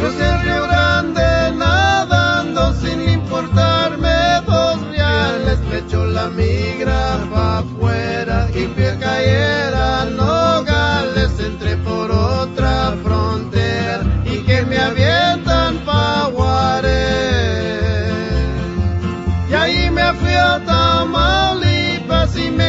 Crucé el Río Grande nadando sin importarme 2 reales. Me echó la migra pa' afuera y fui a cayera Nogales. Entré por otra frontera y que me avientan pa' Juárez. Y ahí me fui a Tamaulipas y me